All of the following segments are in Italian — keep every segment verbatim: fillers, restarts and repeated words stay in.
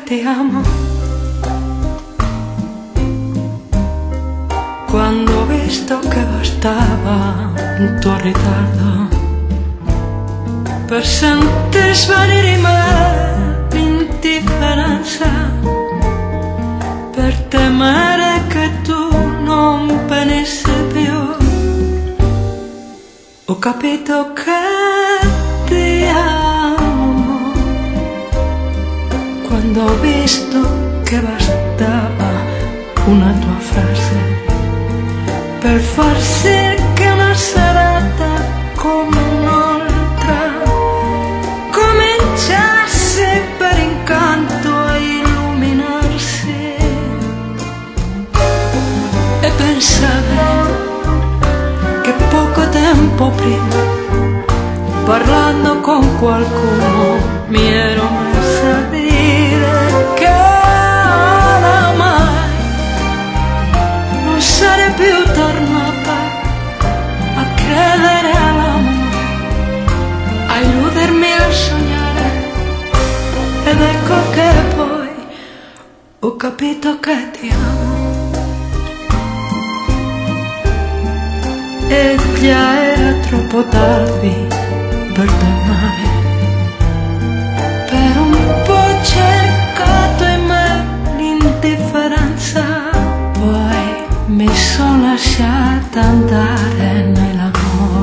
ti amo. Quando ho visto che bastava un tuo ritardo per sentir svanire in me l'indifferenza, per temere che tu non venissi più, ho capito che ti amo. Quando ho visto che bastava una tua frase per far sì che una serata come un'altra cominciasse per incanto a illuminarsi, e pensavi che poco tempo prima, parlando con qualcuno, mi ero messa a dire che oramai non sarei più tornata a credere all'amore, a illudermi, a sognare, ed ecco che poi ho capito che ti amo. E già era troppo tardi per tornare, per un po' ho cercato in me l'indifferenza, poi mi sono lasciata andare nell'amore.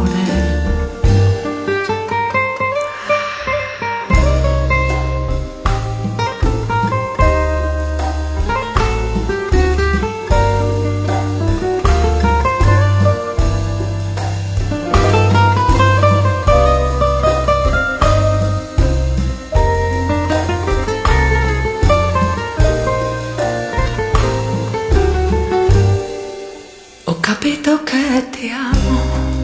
Ho capito che ti amo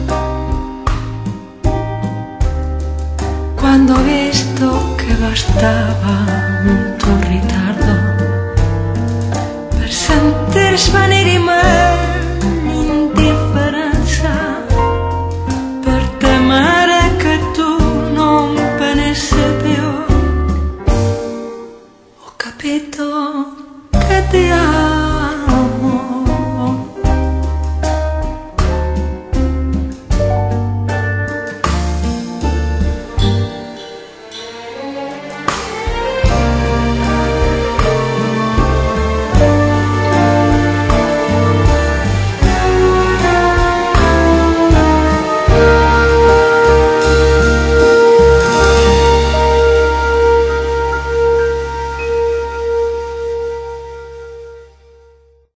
quando ho visto che bastava un tuo ritardo per sentir svanire in me